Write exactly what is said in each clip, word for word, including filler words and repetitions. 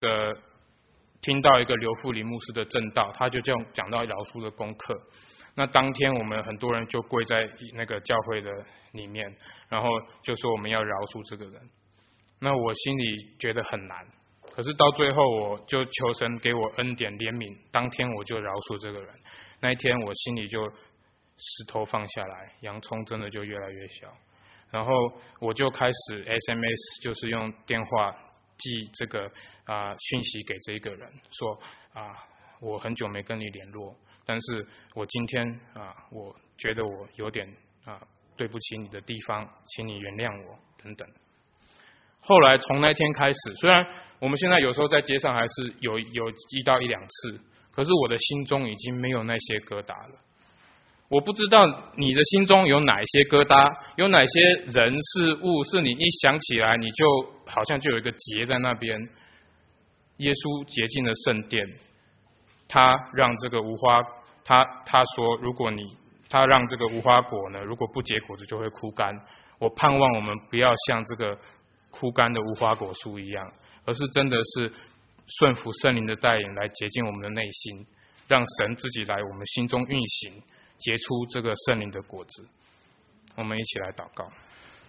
的听到一个刘富林牧师的正道，他就这样讲到饶恕的功课。那当天我们很多人就跪在那个教会的里面，然后就说我们要饶恕这个人。那我心里觉得很难，可是到最后我就求神给我恩典怜悯，当天我就饶恕这个人。那一天我心里就石头放下来，洋葱真的就越来越小。然后我就开始 S M S， 就是用电话寄这个啊、呃、讯息给这一个人，说啊、呃、我很久没跟你联络，但是我今天啊、呃、我觉得我有点啊、呃、对不起你的地方，请你原谅我等等。后来从那天开始，虽然我们现在有时候在街上还是有有遇到一两次，可是我的心中已经没有那些疙瘩了。我不知道你的心中有哪些疙瘩，有哪些人事物是你一想起来你就好像就有一个结在那边。耶稣洁净了圣殿，他让这个无花，他他说如果你他让这个无花果呢，如果不结果子就会枯干。我盼望我们不要像这个枯干的无花果树一样，而是真的是顺服圣灵的带领来洁净我们的内心，让神自己来我们心中运行，结出这个圣灵的果子。我们一起来祷告。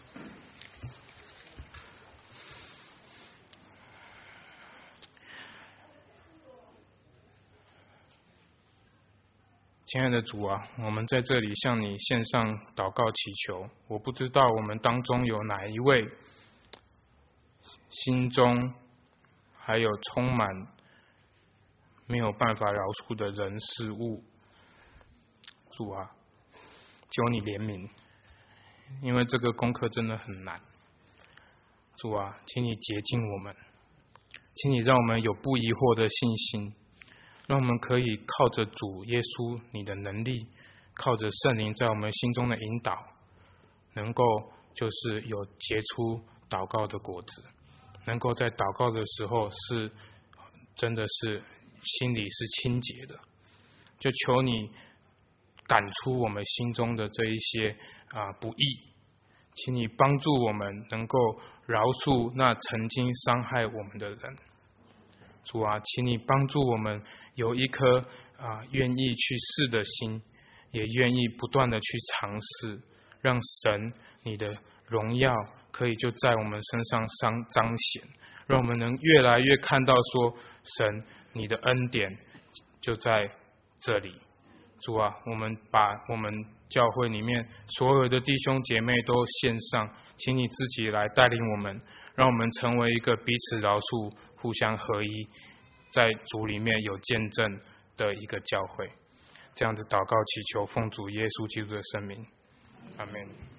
亲爱的主啊，我们在这里向你献上祷告祈求。我不知道我们当中有哪一位心中还有充满没有办法饶恕的人事物。主啊，求你怜悯，因为这个功课真的很难。主啊，请你洁净我们，请你让我们有不疑惑的信心，让我们可以靠着主耶稣你的能力，靠着圣灵在我们心中的引导，能够就是有结出祷告的果子，能够在祷告的时候是真的是心里是清洁的。就求你赶出我们心中的这一些啊不义，请你帮助我们能够饶恕那曾经伤害我们的人。主啊，请你帮助我们有一颗啊愿意去试的心，也愿意不断的去尝试，让神你的荣耀可以就在我们身上彰显，让我们能越来越看到说神你的恩典就在这里。主啊，我们把我们教会里面所有的弟兄姐妹都献上，请你自己来带领我们，让我们成为一个彼此饶恕、互相合一，在主里面有见证的一个教会。这样子祷告祈求，奉主耶稣基督的圣名，阿们。